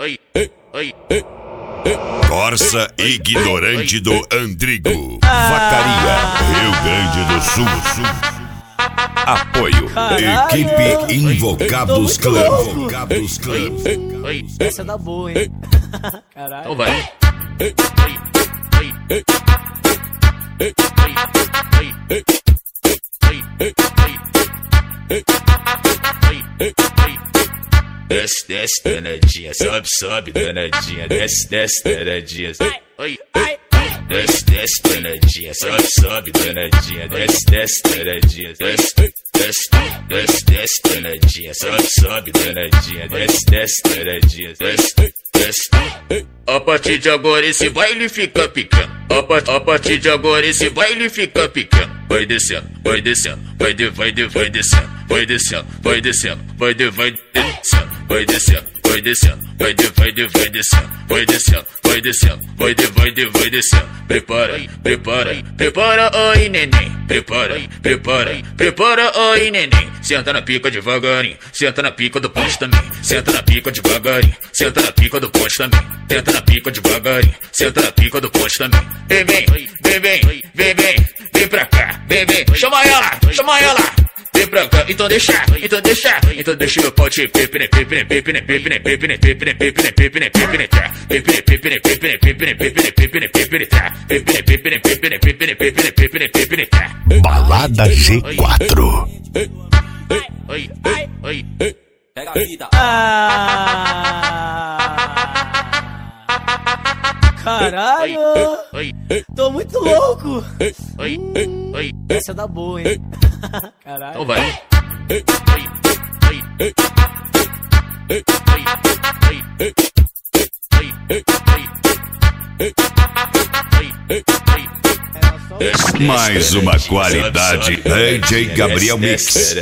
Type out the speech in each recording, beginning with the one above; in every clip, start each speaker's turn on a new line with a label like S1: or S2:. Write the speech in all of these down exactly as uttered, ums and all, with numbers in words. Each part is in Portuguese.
S1: Corsa ignorante do Andrigo. Vacaria, Rio Grande do Sul. Apoio.
S2: Caralho.
S1: Equipe Invocados Clã. Invocados Clã.
S2: Essa dá boa, hein? Caralho.
S3: Então vai. Desce, desce, danadinha, sobe, sobe, danadinha, desce, desce, danadinha. Desce, desce, danadinha, sobe, sobe, danadinha, desce, desce, danadinha, desce, desce, desce, desce, danadinha, sobe, sobe, danadinha, desce, desce, danadinha, desce, desce. A partir de agora esse baile fica picando. A, pa a partir de agora esse baile fica picando. Vai descendo, vai descendo, vai de, vai de, vai descendo, vai descendo, vai descendo, vai de, vai descendo, vai descendo, vai descendo, vai de, vai de, vai descendo, vai descendo, vai descendo, vai de, vai de, vai descendo. Prepara aí, prepara aí, prepara aí, neném. Prepara aí, prepara aí, prepara aí, neném. Senta na pica devagarinho, senta na pica do ponte também. Senta na pica devagarinho, senta na pica do ponte também. Senta na pica devagarinho, senta na pica do ponte também. Vem, vem, vem, vem, vem, vem, vem pra cá, vem, vem, chama ela, chama ela. Vem pra cá, então deixa, então deixa, então deixa meu pau te pepine, pepine, pepine, pepine, pepine, pepine, pepine, pepine, pepine, tá. Pepine, pepine, pepine, pepine, pepine, pepine, pepine, tá. Pepine, pepine, pepine, pepine, pepine, pepine, pepine, tá.
S1: Balada G quatro.
S3: Oi, oi, oi. Pega a vida.
S2: Caralho! Tô muito louco!
S3: Oi, oi.
S2: Essa dá boa, hein? Caralho.
S3: Então vai.
S1: Mais uma qualidade. D J Gabriel Mix.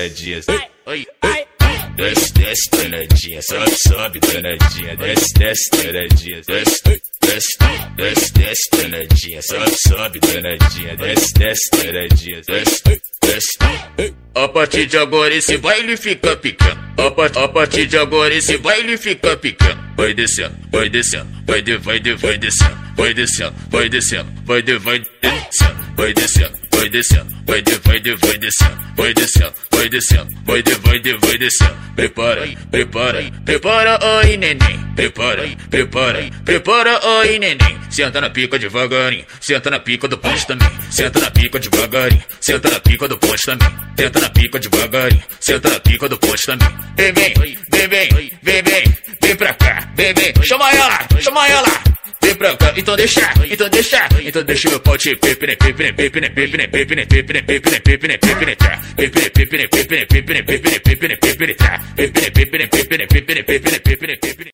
S3: Desce, desce, danadinha, sobe, sobe, danadinha, desce, desce, danadinha, desce, desce, desce, desce, danadinha, sobe, sobe, danadinha, desce, desce, danadinha, desce, desce. A partir de agora esse baile fica picando. A, pa a partir de agora esse baile fica picando. Vai descendo, vai descendo, vai de, vai de, vai descendo, vai descendo, vai descendo, vai de, vai descendo, vai descendo, vai descendo, vai de, vai de, vai descendo, vai descendo, vai descendo, vai de, vai de, vai descendo. Prepara aí, prepara aí, prepara aí, neném. Prepara aí, prepara aí, prepara aí, neném. Senta na pica devagarinho, senta na pica do ponte também. Senta na pica devagarinho, senta na pica do ponte também. Senta na pica devagarinho, senta na pica do ponte também. Vem, vem, vem, vem, vem, vem, vem pra cá, vem, vem, chama ela, chama ela. Vem pra cá, então deixa, então deixa, então deixa meu pau te pepine, pepine, pepine, pepine, pepine, pepine, pepine, pepine, pepine, tá. Pepine, pepine, pepine, pepine, pepine, pepine, pepine, tá. Pepine, pepine, pepine, pepine, pepine, pepine, pepine.